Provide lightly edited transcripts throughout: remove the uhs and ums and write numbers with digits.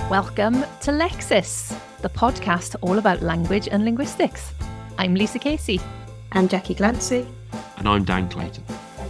Welcome to Lexis, the podcast all about language and linguistics. I'm Lisa Casey. And Jackie Glancy. And I'm Dan Clayton.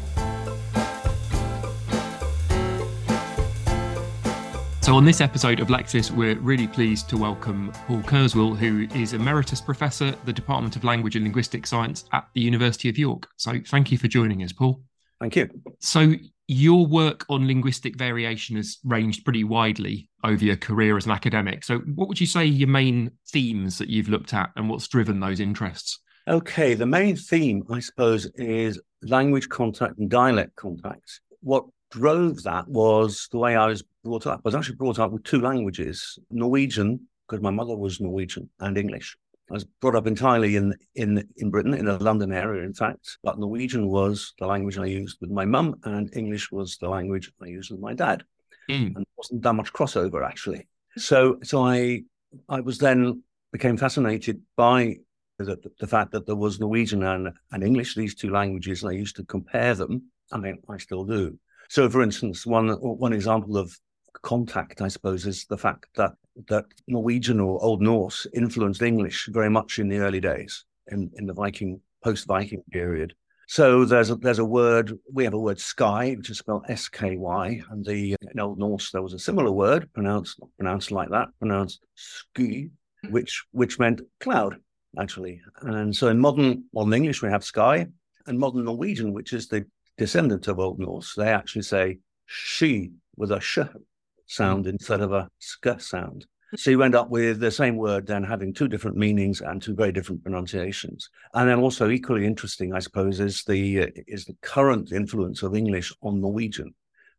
So on this episode of Lexis, we're really pleased to welcome Paul Kurzweil, who is Emeritus Professor at the Department of Language and Linguistic Science at the University of York. So thank you for joining us, Paul. Thank you. So your work on linguistic variation has ranged pretty widely over your career as an academic. So what would you say are your main themes that you've looked at and what's driven those interests? Okay, the main theme, I suppose, is language contact and dialect contact. What drove that was the way I was brought up. I was actually brought up with two languages, Norwegian, because my mother was Norwegian, and English. I was brought up entirely in Britain, in the London area, in fact, but Norwegian was the language I used with my mum, and English was the language I used with my dad. And there wasn't that much crossover, actually. So I was then became fascinated by the fact that there was Norwegian and English, these two languages, and I used to compare them. I mean, I still do. So, for instance, one example of contact, I suppose, is the fact that Norwegian or Old Norse influenced English very much in the early days, in the post-Viking period. So there's a word, we have a word sky, which is spelled S-K-Y, and in Old Norse there was a similar word, pronounced like that, pronounced sky, which meant cloud, actually. And so in modern English we have sky, and modern Norwegian, which is the descendant of Old Norse, they actually say she with a sh sound instead of a sk sound. So you end up with the same word then having two different meanings and two very different pronunciations. And then also equally interesting, I suppose, is the current influence of English on Norwegian.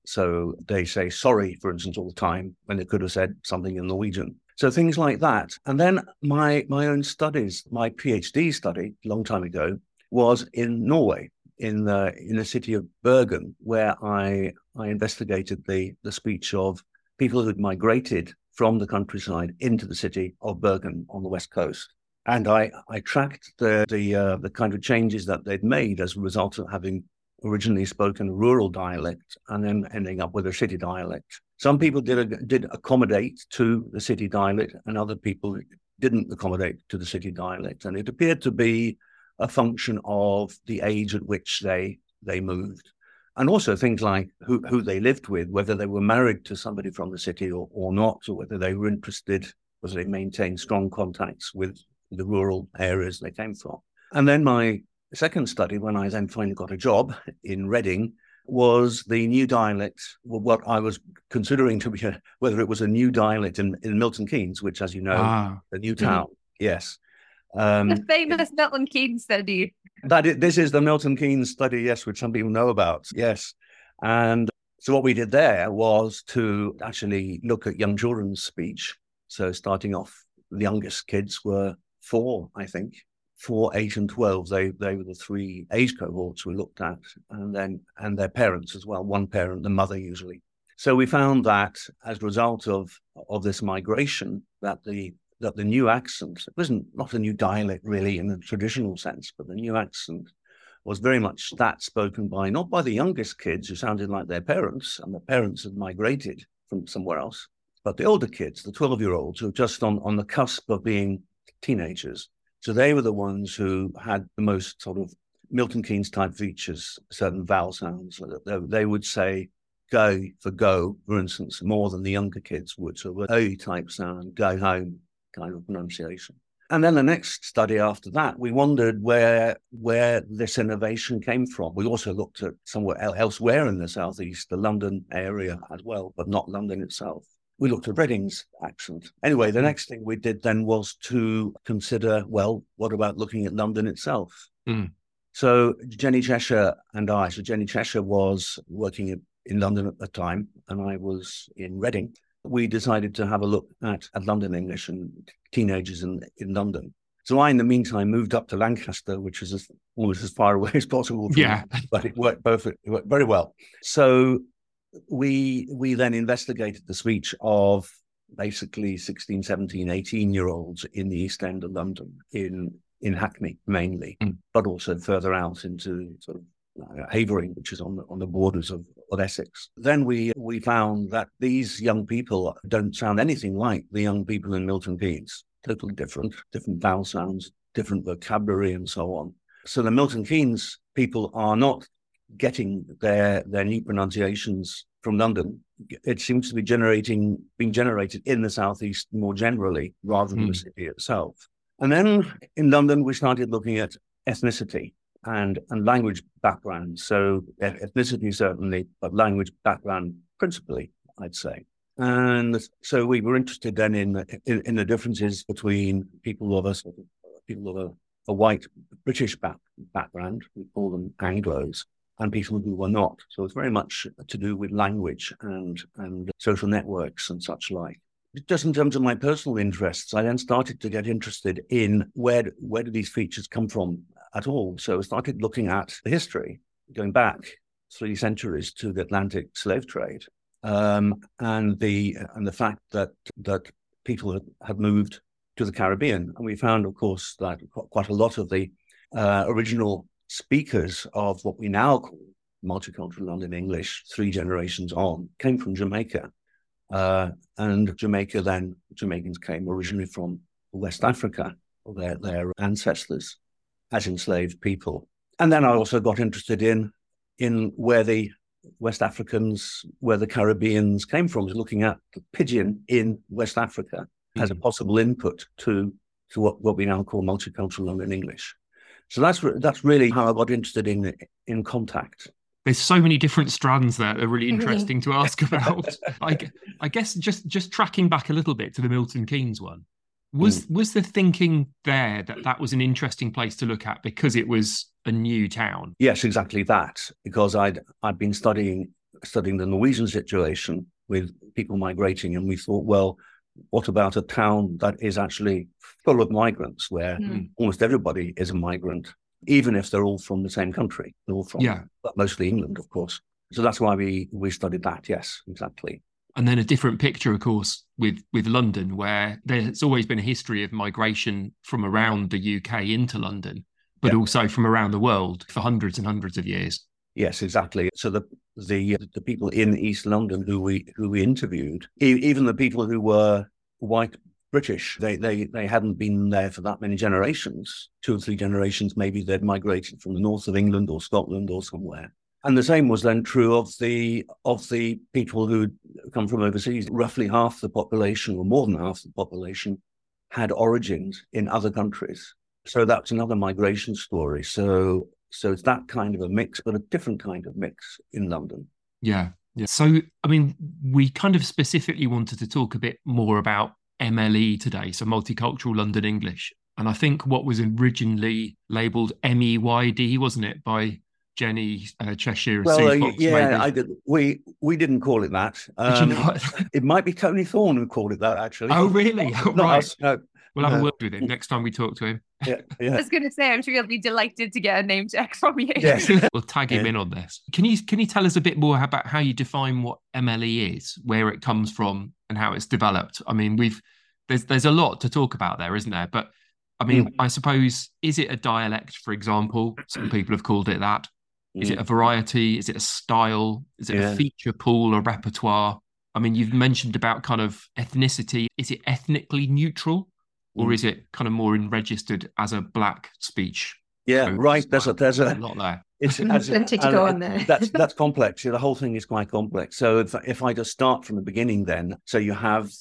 So they say sorry, for instance, all the time when they could have said something in Norwegian. So things like that. And then my own studies, my PhD study a long time ago was in Norway, in the city of Bergen, where I investigated the speech of people who'd migrated from the countryside into the city of Bergen on the west coast. And I tracked the kind of changes that they'd made as a result of having originally spoken a rural dialect and then ending up with a city dialect. Some people did accommodate to the city dialect, and other people didn't accommodate to the city dialect. And it appeared to be a function of the age at which they moved. And also things like who they lived with, whether they were married to somebody from the city or not, or whether they were interested, whether they maintained strong contacts with the rural areas they came from. And then my second study, when I then finally got a job in Reading, was the new dialect, what I was considering to be whether it was a new dialect in Milton Keynes, which, as you know, the new town, yes. The famous Milton Keynes study. This is the Milton Keynes study, yes, which some people know about, yes. And so what we did there was to actually look at young children's speech. So starting off, the youngest kids were 4, I think. 4, 8, and 12. They were the 3 age cohorts we looked at, and their parents as well. One parent, the mother usually. So we found that as a result of this migration, that the new accent, it wasn't not a new dialect really in the traditional sense, but the new accent was very much that spoken by, not by the youngest kids who sounded like their parents, and the parents had migrated from somewhere else, but the older kids, the 12-year-olds, who were just on the cusp of being teenagers. So they were the ones who had the most sort of Milton Keynes type features, certain vowel sounds. They would say go for go, for instance, more than the younger kids would. So O type sound, go home kind of pronunciation. And then the next study after that, we wondered where this innovation came from. We also looked at somewhere elsewhere in the southeast, the London area as well, but not London itself. We looked at Reading's accent. Anyway, the next thing we did then was to consider, well, what about looking at London itself? So Jenny Cheshire and I, so Jenny Cheshire was working in London at the time, and I was in Reading. We decided to have a look at London English and teenagers in London. So I, in the meantime, moved up to Lancaster, which is almost as far away as possible from me, but it worked very well. So we then investigated the speech of basically 16, 17, 18-year-olds in the East End of London, in Hackney mainly, but also further out into sort of Havering, which is on the borders of Essex. Then we found that these young people don't sound anything like the young people in Milton Keynes. Totally different vowel sounds, different vocabulary, and so on. So the Milton Keynes people are not getting their new pronunciations from London. It seems to be being generated in the southeast more generally rather than the city itself. And then in London, we started looking at ethnicity and language background. So ethnicity certainly, but language background principally, I'd say. And so we were interested then in the differences between people of a white British background, we call them Anglos, and people who were not. So it's very much to do with language and social networks and such like. Just in terms of my personal interests, I then started to get interested in where do these features come from at all. So I started looking at the history, going back 3 centuries to the Atlantic slave trade, and the fact that people had moved to the Caribbean. And we found, of course, that quite a lot of the original speakers of what we now call multicultural London English 3 generations on came from Jamaica. And Jamaicans came originally from West Africa, their ancestors as enslaved people. And then I also got interested in where the West Africans, where the Caribbeans came from, looking at the pidgin in West Africa as a possible input to what we now call multicultural London English. So that's really how I got interested in contact. There's so many different strands there that are really interesting to ask about. I guess just tracking back a little bit to the Milton Keynes one, was the thinking there that was an interesting place to look at because it was a new town? Yes, exactly that. Because I'd been studying the Norwegian situation with people migrating, and we thought, well, what about a town that is actually full of migrants, where almost everybody is a migrant, even if they're all from the same country? They're all from, but mostly England, of course. So that's why we studied that. Yes, exactly. And then a different picture, of course, with London, where there's always been a history of migration from around the UK into London, but also from around the world for hundreds and hundreds of years. Yes, exactly. So the people in East London who we interviewed, even the people who were white British, they hadn't been there for that many generations, 2 or 3 generations. Maybe they'd migrated from the north of England or Scotland or somewhere. And the same was then true of the people who'd come from overseas. Roughly half the population, or more than half the population, had origins in other countries. So that's another migration story. So it's that kind of a mix, but a different kind of mix in London. Yeah. So, I mean, we kind of specifically wanted to talk a bit more about MLE today, so Multicultural London English. And I think what was originally labelled MEYD, wasn't it, by Jenny Cheshire? Well, Sue Fox, I did. We didn't call it that. Did you not? It might be Tony Thorne who called it that, actually. Oh, really? Not right. us, no. We'll have a word with him next time we talk to him. Yeah. I was going to say, I'm sure he'll be delighted to get a name check from you. Yes. We'll tag him in on this. Can you tell us a bit more about how you define what MLE is, where it comes from, and how it's developed? I mean, there's a lot to talk about there, isn't there? But I mean, I suppose, is it a dialect, for example? Some people have called it that. Is it a variety? Is it a style? Is it a feature pool or repertoire? I mean, you've mentioned about kind of ethnicity. Is it ethnically neutral, or is it kind of more registered as a black speech? Yeah, so right. There's a lot there. It's plenty to go on there. That's complex. The whole thing is quite complex. So if I just start from the beginning, then so you have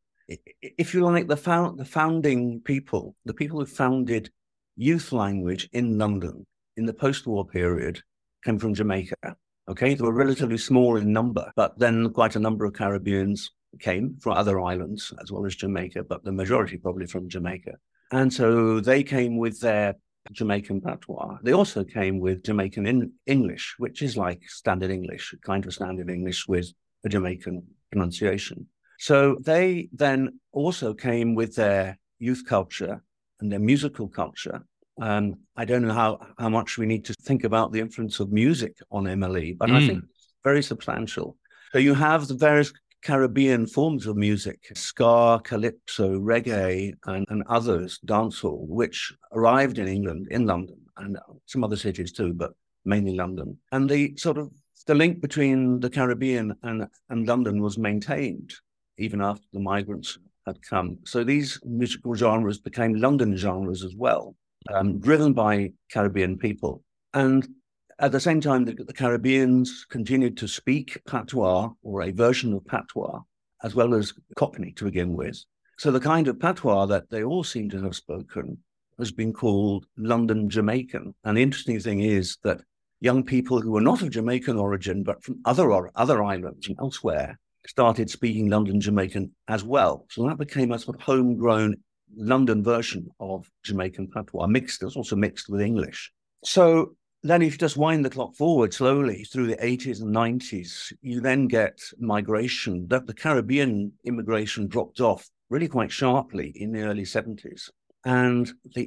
if you like, the founding people, the people who founded youth language in London in the post-war period, came from Jamaica. Okay, they were relatively small in number, but then quite a number of Caribbeans came from other islands as well as Jamaica, but the majority probably from Jamaica. And so they came with their Jamaican patois. They also came with Jamaican English, which is like standard English, kind of standard English with a Jamaican pronunciation. So they then also came with their youth culture and their musical culture. I don't know how much we need to think about the influence of music on MLE, but I think it's very substantial. So you have the various Caribbean forms of music, ska, calypso, reggae, and others, dancehall, which arrived in England, in London, and some other cities too, but mainly London. And the link between the Caribbean and London was maintained even after the migrants had come. So these musical genres became London genres as well, driven by Caribbean people. And at the same time, the Caribbeans continued to speak patois, or a version of patois, as well as Cockney to begin with. So the kind of patois that they all seem to have spoken has been called London Jamaican. And the interesting thing is that young people who were not of Jamaican origin, but from other islands and elsewhere, started speaking London Jamaican as well. So that became a sort of homegrown London version of Jamaican patois, it was also mixed with English. So then if you just wind the clock forward slowly through the 80s and 90s, you then get migration. The Caribbean immigration dropped off really quite sharply in the early 70s. And the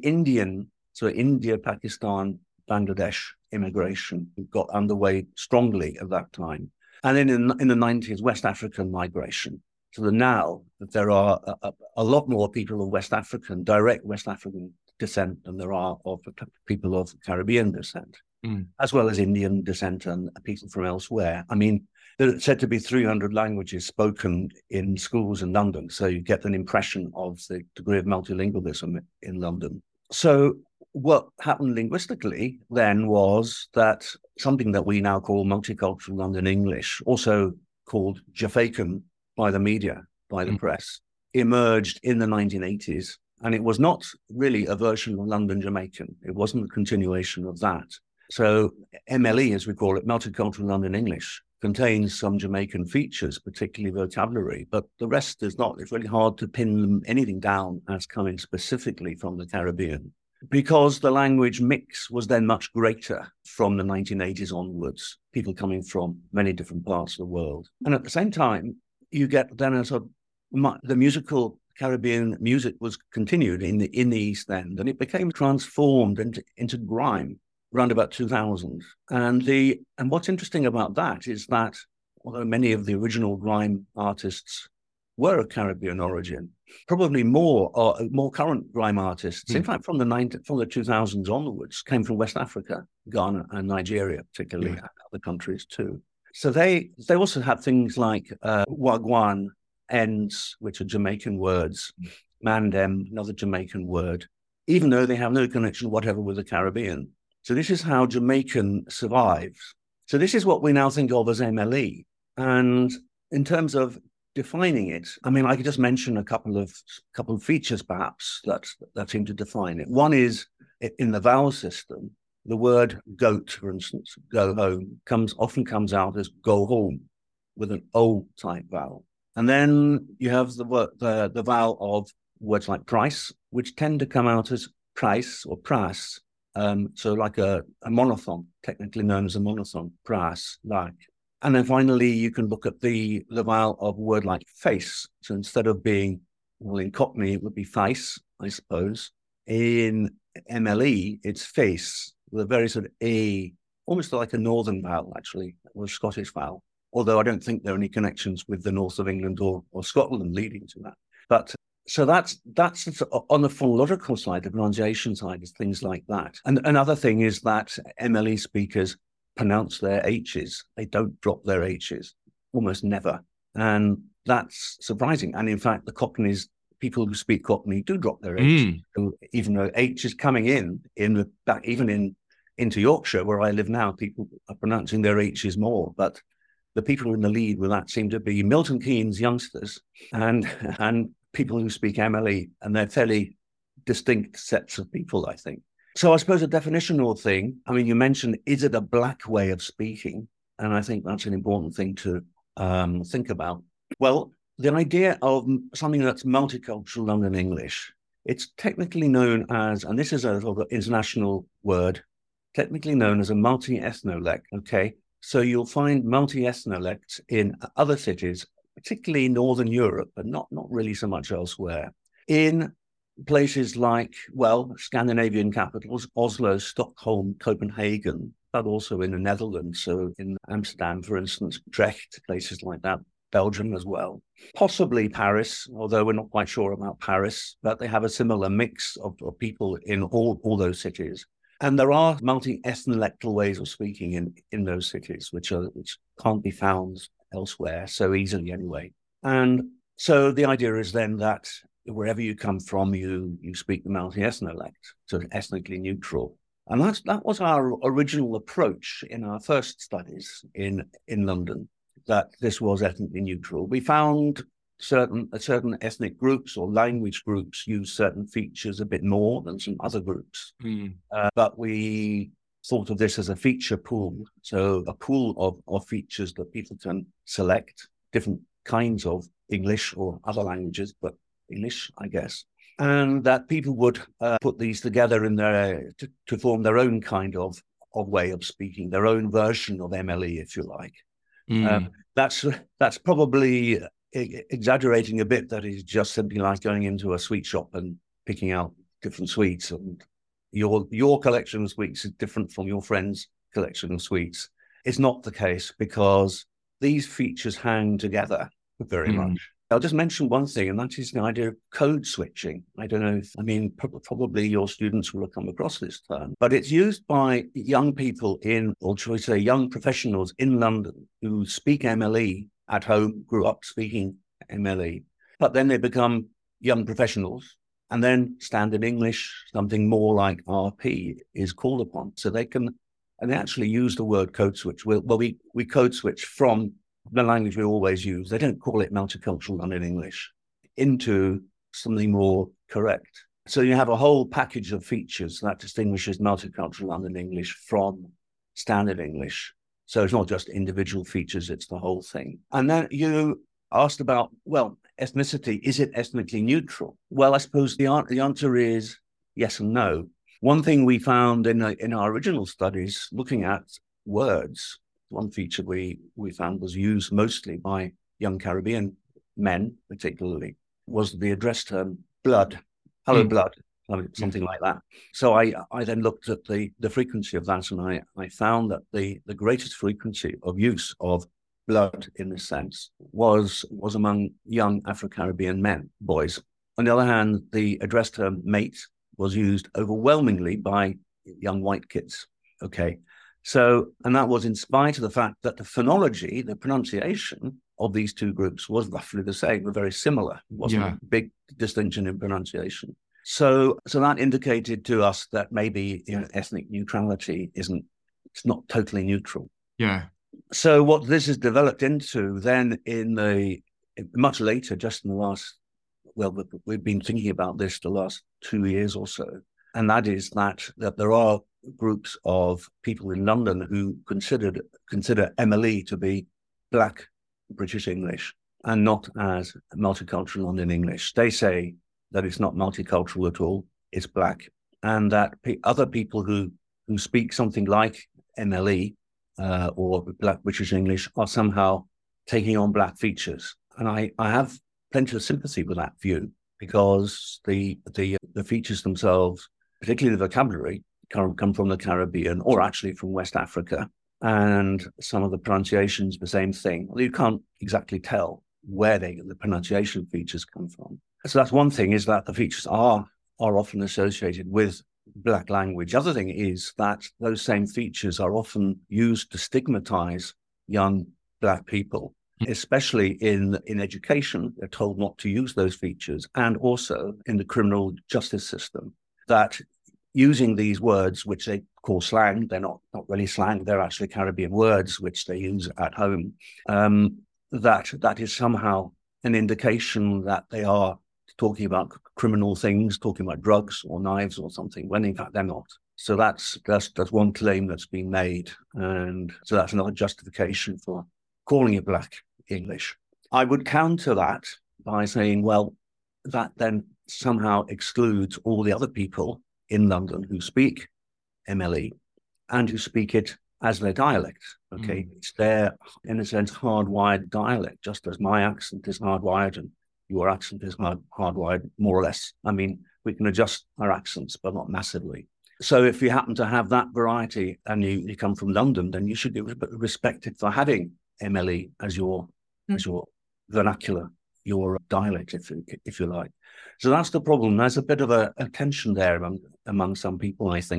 India, Pakistan, Bangladesh immigration got underway strongly at that time. And then in the 90s, West African migration. So now that there are a lot more people of direct West African descent than there are of people of Caribbean descent, as well as Indian descent and people from elsewhere. I mean, there's said to be 300 languages spoken in schools in London. So you get an impression of the degree of multilingualism in London. So what happened linguistically then was that something that we now call multicultural London English, also called Jafaican by the media, by the press, emerged in the 1980s. And it was not really a version of London Jamaican. It wasn't a continuation of that. So MLE, as we call it, Multicultural London English, contains some Jamaican features, particularly vocabulary, but the rest is not. It's really hard to pin anything down as coming specifically from the Caribbean, because the language mix was then much greater from the 1980s onwards, people coming from many different parts of the world. And at the same time, you get then the musical Caribbean music was continued in the East End, and it became transformed into grime around about 2000. And what's interesting about that is that although many of the original grime artists were of Caribbean origin, probably more current grime artists, in fact, from the 2000s onwards, came from West Africa, Ghana and Nigeria, particularly, and other countries too. So they also have things like wagwan, ends, which are Jamaican words, mandem, another Jamaican word, even though they have no connection whatever with the Caribbean. So this is how Jamaican survives. So this is what we now think of as MLE. And in terms of defining it, I mean, I could just mention a couple of features perhaps that seem to define it. One is in the vowel system, the word goat, for instance, go home, often comes out as go home with an O type vowel. And then you have the vowel of words like price, which tend to come out as price or pras. So like a monophthong, technically known as a monophthong, pras, like. And then finally, you can look at the vowel of a word like face. So instead of being, well, in Cockney, it would be face, I suppose. In MLE, it's face, with a very sort of A, almost like a northern vowel, actually, or a Scottish vowel. Although I don't think there are any connections with the north of England or Scotland leading to that. But so that's on the phonological side, the pronunciation side, is things like that. And another thing is that MLE speakers pronounce their H's. They don't drop their H's, almost never. And that's surprising. And in fact, the Cockneys, people who speak Cockney do drop their H, even though H is coming into Yorkshire, where I live now, people are pronouncing their H's more. But the people in the lead with that seem to be Milton Keynes youngsters and people who speak MLE, and they're fairly distinct sets of people, I think. So I suppose a definitional thing, I mean, you mentioned, is it a black way of speaking? And I think that's an important thing to think about. Well, the idea of something that's multicultural London English, it's technically known as, and this is a sort of international word, technically known as a multi-ethnolect, okay? So you'll find multi-ethnolects in other cities, particularly in Northern Europe, but not really so much elsewhere. In places like, well, Scandinavian capitals, Oslo, Stockholm, Copenhagen, but also in the Netherlands. So in Amsterdam, for instance, Utrecht, places like that, Belgium as well. Possibly Paris, although we're not quite sure about Paris, but they have a similar mix of people in all those cities. And there are multi-ethnolectal ways of speaking in those cities, which can't be found elsewhere so easily anyway. And so the idea is then that wherever you come from, you speak the multi-ethnolect, so ethnically neutral. And that was our original approach in our first studies in London, that this was ethnically neutral. We found certain ethnic groups or language groups use certain features a bit more than some other groups. But we thought of this as a feature pool. So a pool of features that people can select, different kinds of English or other languages, but English, I guess. And that people would put these together in to form their own kind of way of speaking, their own version of MLE, if you like. That's probably exaggerating a bit. That is just simply like going into a sweet shop and picking out different sweets, and your collection of sweets is different from your friend's collection of sweets. It's not the case, because these features hang together very much. I'll just mention one thing, and that is the idea of code switching. I don't know probably your students will have come across this term, but it's used by young people or shall we say young professionals in London who speak MLE at home, grew up speaking MLE, but then they become young professionals, and then standard English, something more like RP, is called upon. So they actually use the word code switch. We code switch from the language we always use. They don't call it multicultural London English into something more correct. So you have a whole package of features that distinguishes multicultural London English from standard English. So it's not just individual features, it's the whole thing. And then you asked about, ethnicity, is it ethnically neutral? Well, I suppose the answer is yes and no. One thing we found in our original studies, looking at words, one feature we found was used mostly by young Caribbean men, particularly, was the address term blood. Hello, blood. Something like that. So I then looked at the frequency of that, and I found that the greatest frequency of use of blood in this sense was among young Afro-Caribbean men, boys. On the other hand, the address term mate was used overwhelmingly by young white kids. Okay. So, and that was in spite of the fact that the phonology, the pronunciation of these two groups was roughly the same, were very similar. It wasn't a big distinction in pronunciation. So that indicated to us that maybe ethnic neutrality it's not totally neutral. Yeah. So what this has developed into then much later, just in the last, we've been thinking about this the last 2 years or so, and that is that there are groups of people in London who consider MLE to be Black British English and not as multicultural London English. They say that it's not multicultural at all, it's Black, and that other people who speak something like MLE or Black British English are somehow taking on Black features. And I have plenty of sympathy with that view, because the features themselves, particularly the vocabulary, come from the Caribbean or actually from West Africa. And some of the pronunciations, the same thing. Well, you can't exactly tell where the pronunciation features come from. So that's one thing, is that the features are often associated with Black language. The other thing is that those same features are often used to stigmatize young Black people, especially in education. They're told not to use those features, and also in the criminal justice system, that using these words, which they call slang, they're not really slang, they're actually Caribbean words, which they use at home, that is somehow an indication that they are talking about criminal things, talking about drugs or knives or something, when in fact they're not. So that's one claim that's been made. And so that's another justification for calling it Black English. I would counter that by saying, well, that then somehow excludes all the other people in London who speak MLE and who speak it as their dialect. Okay, it's their, in a sense, hardwired dialect, just as my accent is hardwired and your accent is hardwired, more or less. I mean, we can adjust our accents, but not massively. So if you happen to have that variety and you come from London, then you should be respected for having MLE as your vernacular, your dialect, if you like. So that's the problem. There's a bit of a tension there among some people, I think.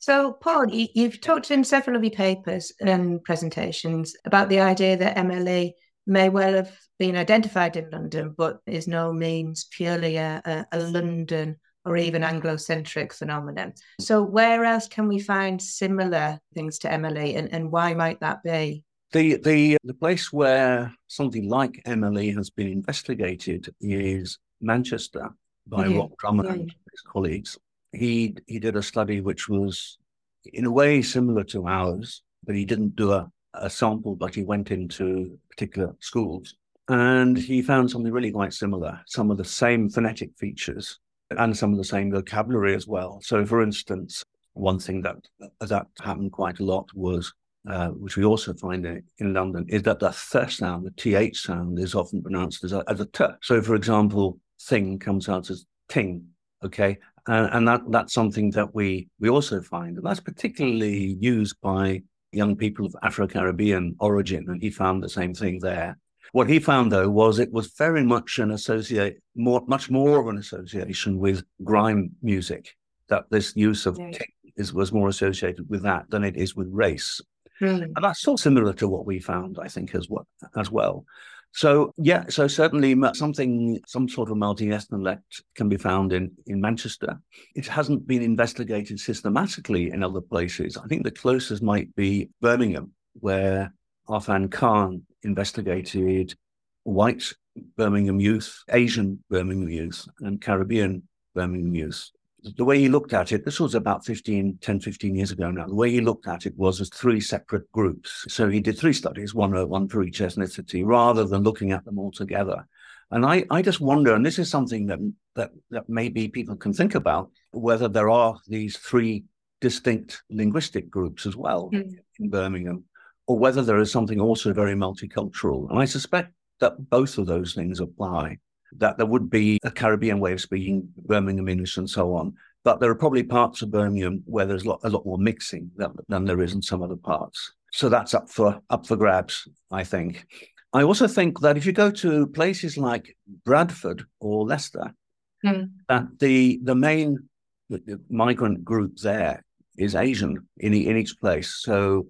So, Paul, you've talked in several of your papers and presentations about the idea that MLE may well have been identified in London, but is no means purely a London or even Anglo-centric phenomenon. So where else can we find similar things to MLE, and why might that be? The place where something like MLE has been investigated is Manchester by Rob Drummond and his colleagues. He did a study which was in a way similar to ours, but he didn't do a sample, but he went into particular schools. And he found something really quite similar, some of the same phonetic features and some of the same vocabulary as well. So, for instance, one thing that happened quite a lot was, which we also find in London, is that the th sound, the th sound, is often pronounced as a t. So, for example, thing comes out as ting, okay? And that's something that we also find. And that's particularly used by young people of Afro-Caribbean origin, and he found the same thing there. What he found, though, was it was very much much more of an association with grime music, that this use of ting was more associated with that than it is with race. And that's sort of similar to what we found, I think, as well. So, yeah, so certainly some sort of multi-ethnolect can be found in Manchester. It hasn't been investigated systematically in other places. I think the closest might be Birmingham, where Arfan Khan investigated white Birmingham youth, Asian Birmingham youth, and Caribbean Birmingham youth. The way he looked at it, this was about 10, 15 years ago now, the way he looked at it was as three separate groups. So he did three studies, one for each ethnicity, rather than looking at them all together. And I just wonder, and this is something that maybe people can think about, whether there are these three distinct linguistic groups as well in Birmingham, or whether there is something also very multicultural. And I suspect that both of those things apply, that there would be a Caribbean way of speaking Birmingham English and so on. But there are probably parts of Birmingham where there's a lot more mixing than there is in some other parts. So that's up for grabs, I think. I also think that if you go to places like Bradford or Leicester, that the main migrant group there is Asian in each place. So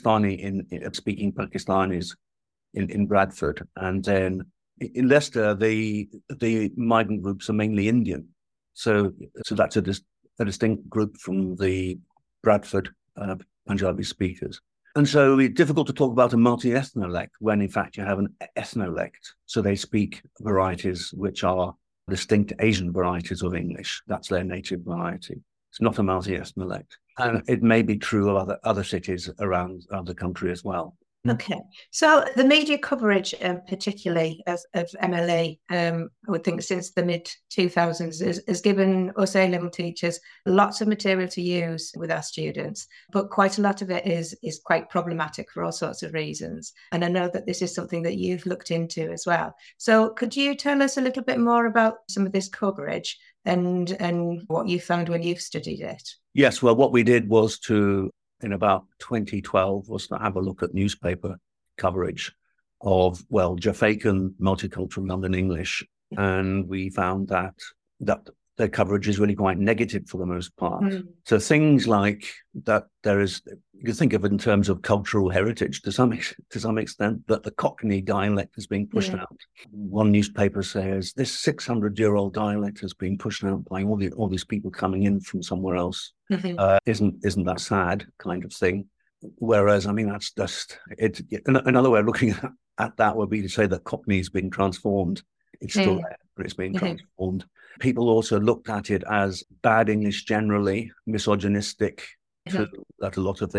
speaking Pakistanis in Bradford, and then in Leicester, the migrant groups are mainly Indian. So that's a distinct group from the Bradford Punjabi speakers. And so it's difficult to talk about a multi-ethnolect when, in fact, you have an ethnolect. So they speak varieties which are distinct Asian varieties of English. That's their native variety. It's not a multi-ethnolect. And it may be true of other cities around the country as well. Okay. So the media coverage, particularly of MLE, I would think since the mid-2000s, has given us A-level teachers lots of material to use with our students, but quite a lot of it is quite problematic for all sorts of reasons. And I know that this is something that you've looked into as well. So could you tell us a little bit more about some of this coverage and what you found when you've studied it? Yes, well, what we did was in about 2012, was to have a look at newspaper coverage of, Jafaican multicultural London English. And we found that their coverage is really quite negative for the most part. So things like that, you can think of it in terms of cultural heritage to some extent, that the Cockney dialect is being pushed out. One newspaper says this 600-year-old dialect has been pushed out by all these people coming in from somewhere else. Isn't that sad, kind of thing? Whereas, I mean, that's just it. Another way of looking at that would be to say that Cockney is being transformed. It's still there, but it's being transformed. People also looked at it as bad English generally, misogynistic. That a lot of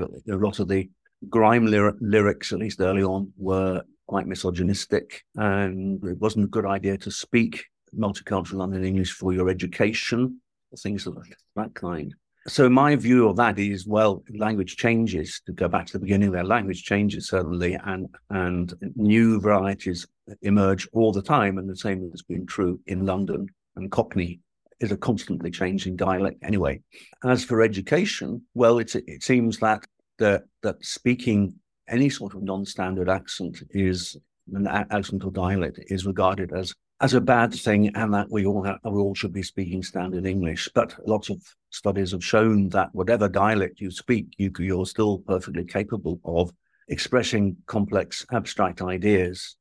the grime lyrics, at least early on, were quite misogynistic, and it wasn't a good idea to speak multicultural London English for your education, things of that kind. So my view of that is, language changes. To go back to the beginning there, language changes certainly, and new varieties emerge all the time, and the same has been true in London. And Cockney is a constantly changing dialect anyway. As for education, it seems that speaking any sort of non-standard accent or dialect is regarded as as a bad thing, and that we all should be speaking standard English. But lots of studies have shown that whatever dialect you speak, you're still perfectly capable of expressing complex, abstract ideas,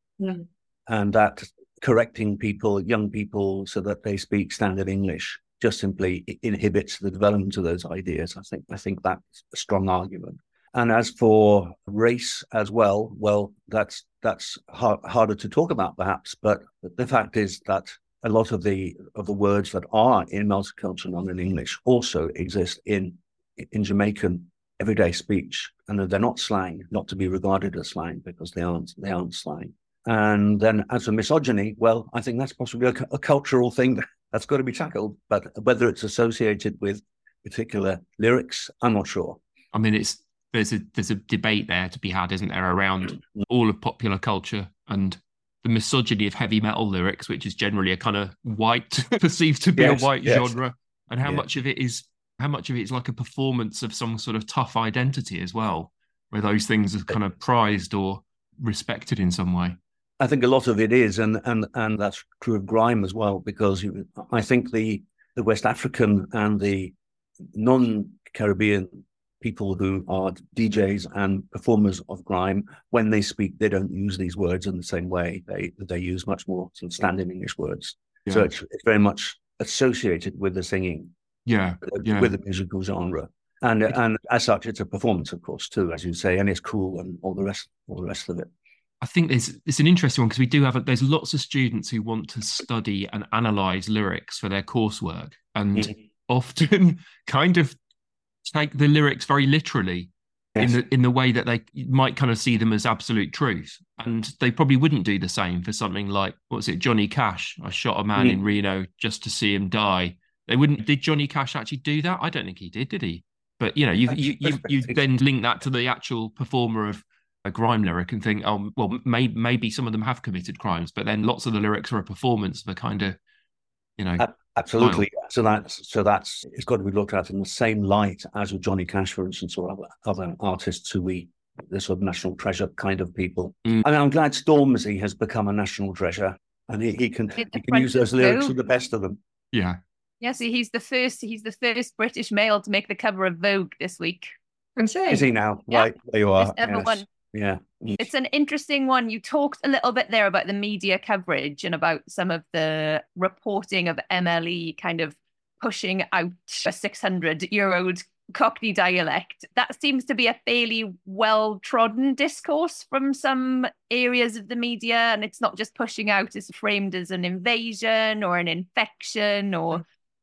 and that correcting people, young people, so that they speak standard English just simply inhibits the development of those ideas. I think that's a strong argument. And as for race as well, that's harder to talk about perhaps, but the fact is that a lot of the words that are in multicultural non-English also exist in Jamaican everyday speech, and they're not slang, not to be regarded as slang because they aren't slang. And then as for misogyny, well, I think that's possibly a cultural thing that's got to be tackled, but whether it's associated with particular lyrics, I'm not sure. I mean, there's a debate there to be had, isn't there, around all of popular culture and the misogyny of heavy metal lyrics, which is generally a kind of white, perceived to be a white genre, and how much of it is like a performance of some sort of tough identity as well, where those things are kind of prized or respected in some way. I think a lot of it is, and that's true of grime as well, because I think the West African and the non-Caribbean people who are DJs and performers of grime, when they speak, they don't use these words in the same way. They use much more sort of standard English words. Yeah. So it's very much associated with the singing, with the musical genre, and as such, it's a performance, of course, too, as you say, and it's cool and all the rest of it. I think it's an interesting one because there's lots of students who want to study and analyze lyrics for their coursework, and often kind of take the lyrics very literally in the way that they might kind of see them as absolute truth. And they probably wouldn't do the same for something like, what's it, Johnny Cash? I shot a man in Reno just to see him die. They wouldn't. Did Johnny Cash actually do that? I don't think he did he? But you then link that to the actual performer of a grime lyric and think, oh, well, maybe some of them have committed crimes, but then lots of the lyrics are a performance of a kind of, Absolutely. Style. So that's it's got to be looked at in the same light as with Johnny Cash, for instance, or other artists who the sort of national treasure kind of people. I mean, I'm glad Stormzy has become a national treasure, and he can use those lyrics for the best of them. Yeah. Yeah, so he's the first British male to make the cover of Vogue this week. Is he now? Yeah. Right, there you are. Yes. Yeah. It's an interesting one. You talked a little bit there about the media coverage and about some of the reporting of MLE kind of pushing out a 600-year-old Cockney dialect. That seems to be a fairly well-trodden discourse from some areas of the media, and it's not just pushing out, it's framed as an invasion or an infection or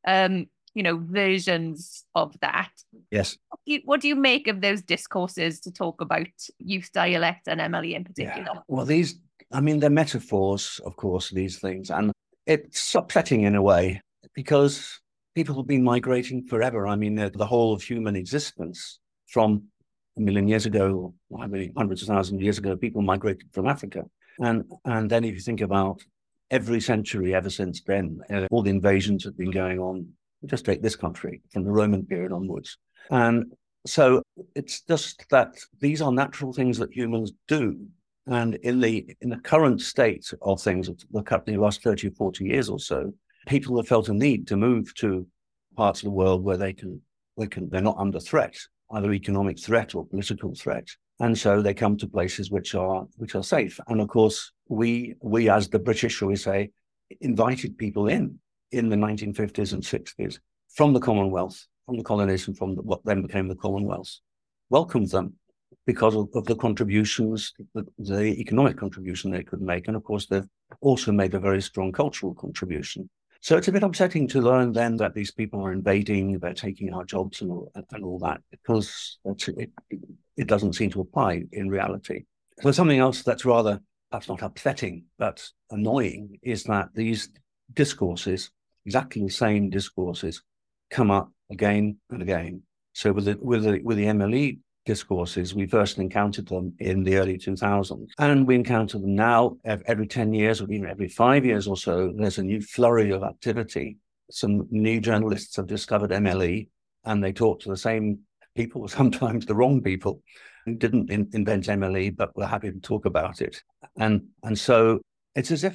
versions of that. Yes. What do you make of those discourses to talk about youth dialect and MLE in particular? Yeah. Well, they're metaphors, of course, these things. And it's upsetting in a way because people have been migrating forever. I mean, the whole of human existence from a million years ago, hundreds of thousands of years ago, people migrated from Africa. And then if you think about every century ever since then, all the invasions have been going on. Just take this country from the Roman period onwards. And so it's just that these are natural things that humans do. And in the current state of things, the last 30 or 40 years or so, people have felt a need to move to parts of the world where they're not under threat, either economic threat or political threat. And so they come to places which are safe. And of course, we as the British, shall we say, invited people in the 1950s and 60s from the Commonwealth, from the colonies and from what then became the Commonwealth, welcomed them because of the contributions, the economic contribution they could make. And of course, they've also made a very strong cultural contribution. So it's a bit upsetting to learn then that these people are invading, they're taking our jobs and all that, because it doesn't seem to apply in reality. So something else that's rather, perhaps not upsetting, but annoying, is that these discourses, exactly the same discourses, come up again and again. So with the MLE discourses, we first encountered them in the early 2000s, and we encounter them now every 10 years or even every 5 years or so. There's a new flurry of activity. Some new journalists have discovered MLE, and they talk to the same people, sometimes the wrong people, who didn't invent MLE, but were happy to talk about it. And so it's as if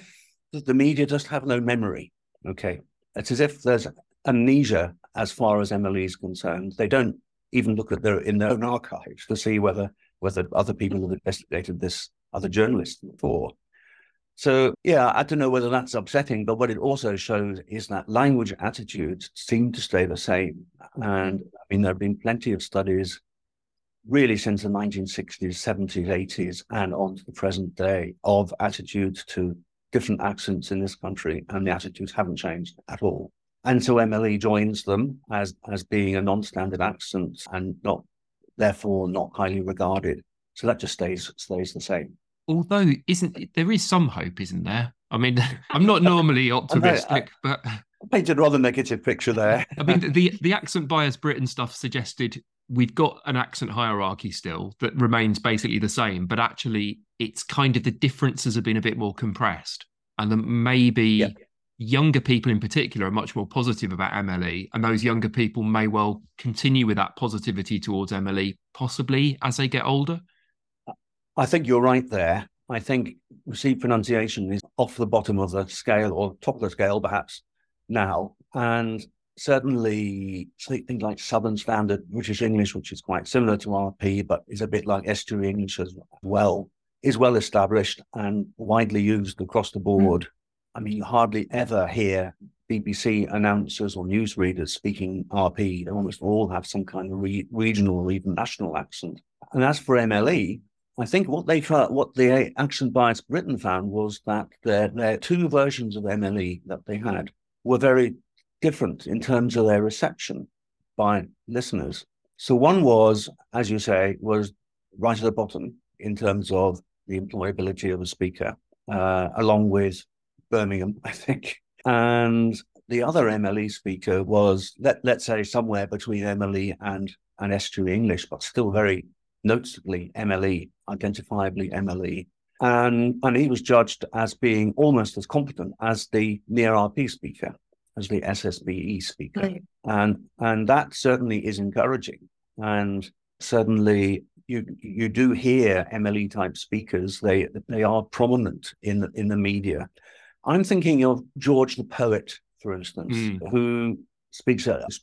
the media just have no memory. Okay. It's as if there's amnesia as far as MLE is concerned. They don't even look at in their own archives to see whether other people have investigated this, other journalists before. So, yeah, I don't know whether that's upsetting, but what it also shows is that language attitudes seem to stay the same. And I mean, there have been plenty of studies really since the 1960s, 70s, 80s, and on to the present day of attitudes to different accents in this country, and the attitudes haven't changed at all. And so MLE joins them as being a non-standard accent and therefore not highly regarded. So that just stays the same. Although there is some hope, isn't there? I mean, I'm not normally optimistic, but I painted a rather negative picture there. I mean, the Accent Bias Britain stuff suggested we've got an accent hierarchy still that remains basically the same, but actually it's kind of the differences have been a bit more compressed, and then maybe younger people in particular are much more positive about MLE, and those younger people may well continue with that positivity towards MLE, possibly as they get older. I think you're right there. I think received pronunciation is off the bottom of the scale, or top of the scale perhaps now. And certainly things like Southern Standard British English, which is quite similar to RP, but is a bit like Estuary English as well, is well established and widely used across the board. I mean, you hardly ever hear BBC announcers or newsreaders speaking RP. They almost all have some kind of regional or even national accent. And as for MLE, I think what the Accent Bias Britain found was that their two versions of MLE that they had were very different in terms of their reception by listeners. So one was, as you say, was right at the bottom in terms of the employability of a speaker, along with Birmingham, I think. And the other MLE speaker was, let's say, somewhere between MLE and Estuary English, but still very noticeably MLE, identifiably MLE. And he was judged as being almost as competent as the near RP speaker, as the SSBE speaker. Right. And that certainly is encouraging. And certainly you do hear MLE type speakers, they are prominent in the media. I'm thinking of George the Poet, for instance, who speaks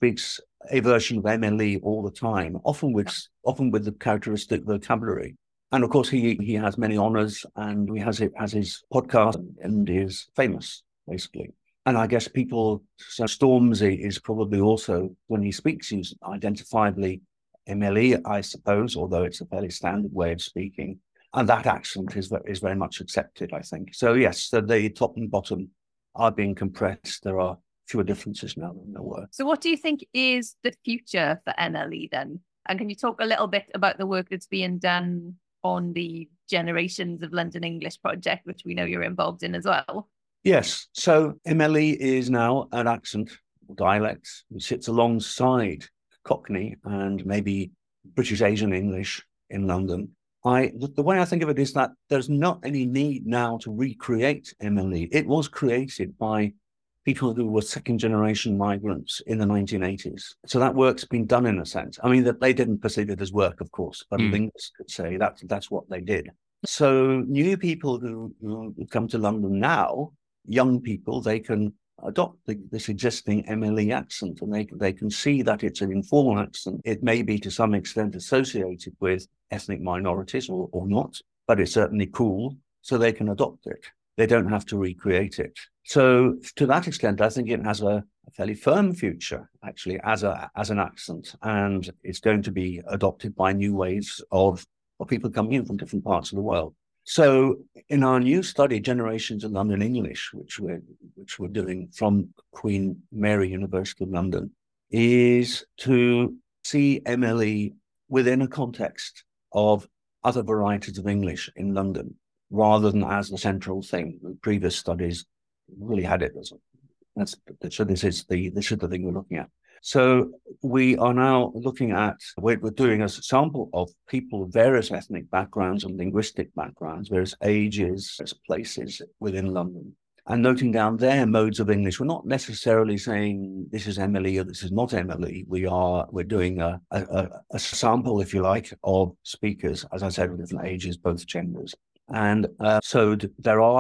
a version of MLE all the time, often with the characteristic vocabulary. And of course, he has many honors, and he has his podcast and is famous, basically. And I guess so Stormzy is probably also, when he speaks, he's identifiably MLE, I suppose, although it's a fairly standard way of speaking. And that accent is very much accepted, I think. So yes, the top and bottom are being compressed. There are fewer differences now than there were. So what do you think is the future for MLE then? And can you talk a little bit about the work that's being done on the Generations of London English project, which we know you're involved in as well? Yes. So MLE is now an accent, dialect, which sits alongside Cockney and maybe British Asian English in London. The way I think of it is that there's not any need now to recreate MLE. It was created by people who were second-generation migrants in the 1980s. So that work's been done in a sense. I mean, that they didn't perceive it as work, of course, but linguists could say that's what they did. So new people who come to London now, young people, they can adopt this existing MLE accent, and they can see that it's an informal accent. It may be to some extent associated with ethnic minorities or not, but it's certainly cool, so they can adopt it. They don't have to recreate it. So to that extent, I think it has a fairly firm future, actually, as an accent, and it's going to be adopted by new waves of people coming in from different parts of the world. So in our new study, Generations of London English, which we're doing from Queen Mary University of London, is to see MLE within a context of other varieties of English in London, rather than as the central thing. The previous studies really had it as so this is the thing we're looking at. So we are now looking at, we're doing a sample of people of various ethnic backgrounds and linguistic backgrounds, various ages, various places within London, and noting down their modes of English. We're not necessarily saying this is MLE or this is not MLE. We're doing a sample, if you like, of speakers, as I said, of different ages, both genders. And so there are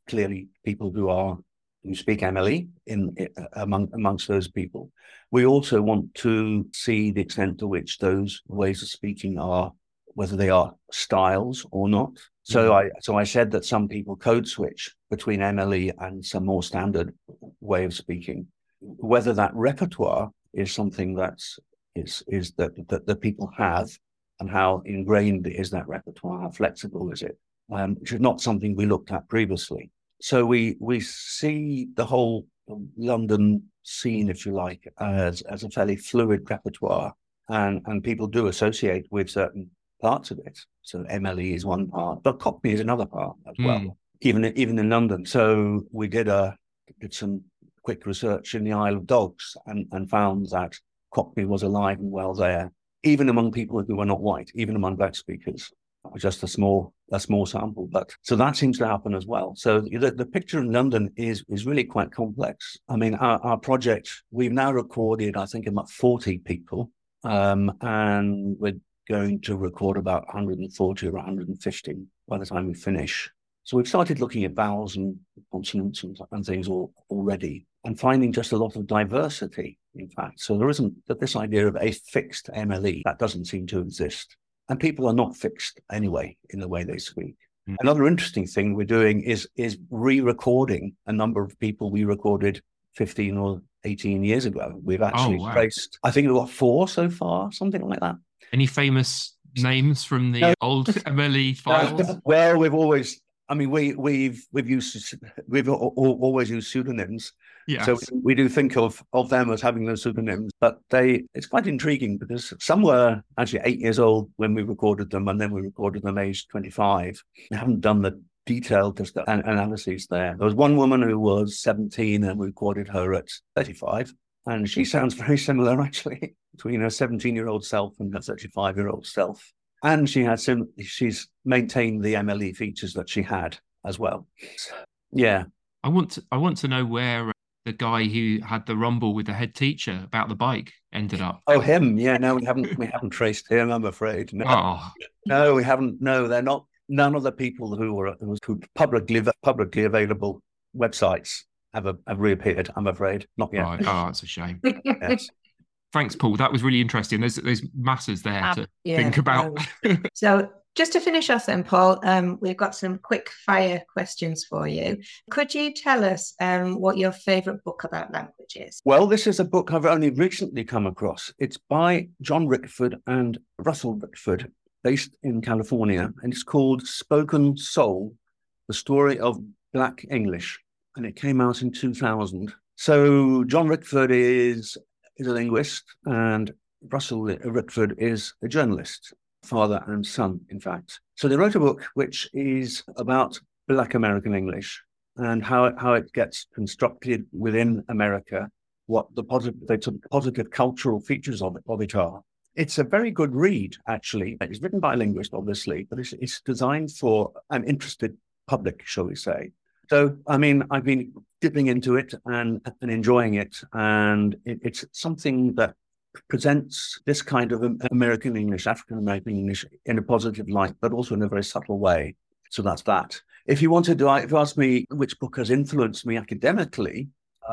clearly people who speak MLE amongst those people. We also want to see the extent to which those ways of speaking are, whether they are styles or not. So I said that some people code switch between MLE and some more standard way of speaking. Whether that repertoire is something that people have, and how ingrained is that repertoire, how flexible is it, which is not something we looked at previously. So we see the whole London scene, if you like, as a fairly fluid repertoire, and people do associate with certain parts of it. So MLE is one part, but Cockney is another part as well, even in London. So we did some quick research in the Isle of Dogs and found that Cockney was alive and well there, even among people who were not white, even among black speakers. Just a small sample, but so that seems to happen as well. So the picture in London is really quite complex. I mean, our project, we've now recorded, I think, about 40 people, and we're going to record about 140 or 150 by the time we finish. So we've started looking at vowels and consonants and things already, and finding just a lot of diversity, in fact. So there isn't this idea of a fixed MLE, that doesn't seem to exist. And people are not fixed anyway in the way they speak. Another interesting thing we're doing is re-recording a number of people we recorded 15 or 18 years ago. We've actually traced, I think we've got 4 so far, something like that. Any famous names from the old MLE files? Well, we've always always used pseudonyms. Yes. So we do think of them as having those pseudonyms, but it's quite intriguing because some were actually 8 years old when we recorded them, and then we recorded them aged 25. We haven't done the detailed analyses there. There was one woman who was 17 and we recorded her at 35, and she sounds very similar actually between her 17-year-old self and her 35-year-old self. And she's maintained the MLE features that she had as well. Yeah. I want to know where the guy who had the rumble with the head teacher about the bike ended up. Oh, him? Yeah, no, we haven't traced him, I'm afraid. No, no, we haven't. No, they're not. None of the people who publicly available websites have reappeared, I'm afraid. Not yet. Right. Oh, that's a shame. Yes. Thanks, Paul. That was really interesting. There's masses there to think about. So just to finish off then, Paul, we've got some quick fire questions for you. Could you tell us what your favourite book about language is? Well, this is a book I've only recently come across. It's by John Rickford and Russell Rickford, based in California, and it's called Spoken Soul, The Story of Black English, and it came out in 2000. So John Rickford is a linguist, and Russell Rickford is a journalist, father and son, in fact. So they wrote a book which is about Black American English and how it gets constructed within America, what the positive cultural features of it are. It's a very good read, actually. It's written by a linguist, obviously, but it's designed for an interested public, shall we say. So, I mean, I've been dipping into it and enjoying it, and it's something that presents this kind of American English, African American English, in a positive light, but also in a very subtle way. So that's that. If you ask me which book has influenced me academically,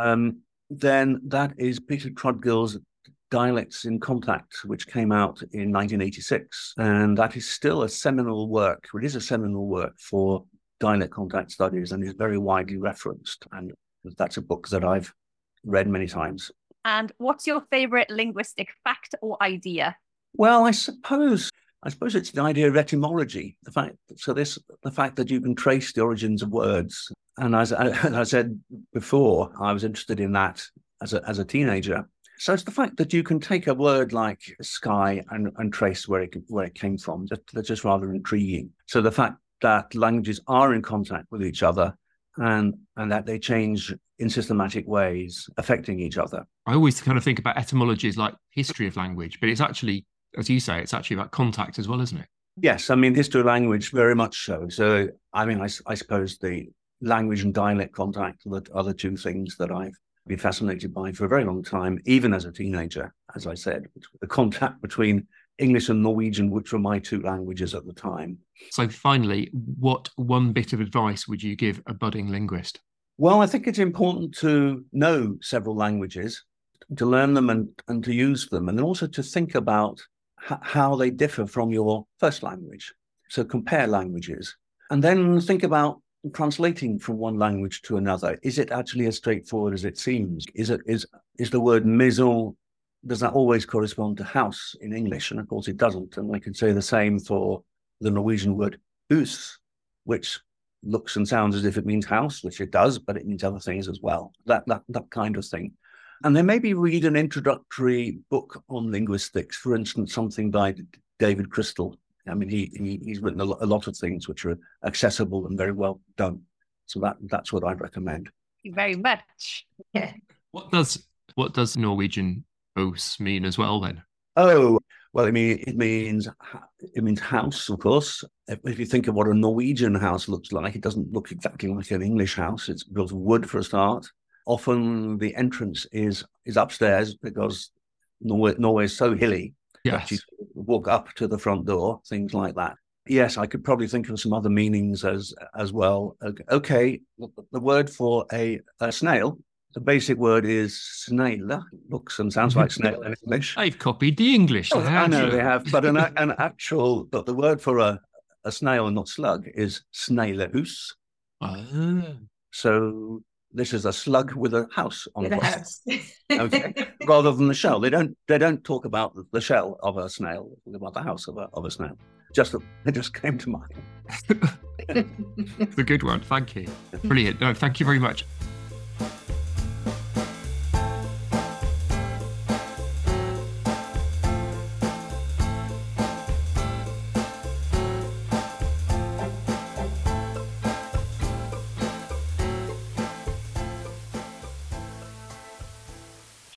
then that is Peter Trudgill's Dialects in Contact, which came out in 1986, and that is still a seminal work. It is a seminal work for dialect contact studies and is very widely referenced. And that's a book that I've read many times. And what's your favourite linguistic fact or idea? Well, I suppose it's the idea of etymology. The fact that you can trace the origins of words. And as I said before, I was interested in that as a teenager. So it's the fact that you can take a word like sky and trace where it came from. That's just rather intriguing. So the fact that languages are in contact with each other and that they change in systematic ways, affecting each other. I always kind of think about etymology as like history of language, but it's actually, as you say, it's actually about contact as well, isn't it? Yes, I mean, history of language, very much so. So, I mean, I suppose the language and dialect contact are the two things that I've been fascinated by for a very long time, even as a teenager, as I said. The contact between English and Norwegian, which were my two languages at the time. So finally, what one bit of advice would you give a budding linguist? Well, I think it's important to know several languages, to learn them and to use them, and also to think about how they differ from your first language. So compare languages, and then think about translating from one language to another. Is it actually as straightforward as it seems? Is the word maison, does that always correspond to house in English? And of course it doesn't. And I can say the same for the Norwegian word hus, which looks and sounds as if it means house, which it does, but it means other things as well. That kind of thing. And then maybe read an introductory book on linguistics, for instance, something by David Crystal. I mean, he's written a lot of things which are accessible and very well done. So that's what I'd recommend. Thank you very much. Yeah. What does Norwegian os mean as well then? Oh, well, it means house, of course. If you think of what a Norwegian house looks like, it doesn't look exactly like an English house. It's built of wood for a start. Often the entrance is upstairs because Norway is so hilly. Yes. You walk up to the front door, things like that. Yes, I could probably think of some other meanings as well. Okay, the word for a snail, the basic word is snail. Looks and sounds like snail in English. I've copied the English. Oh, I know they have, but but the word for a snail, not slug, is snailehus. So this is a slug with a house on it. Okay. Rather than the shell. They don't talk about the shell of a snail, they talk about the house of a snail. It just came to mind. It's a good one. Thank you. Brilliant. No, thank you very much.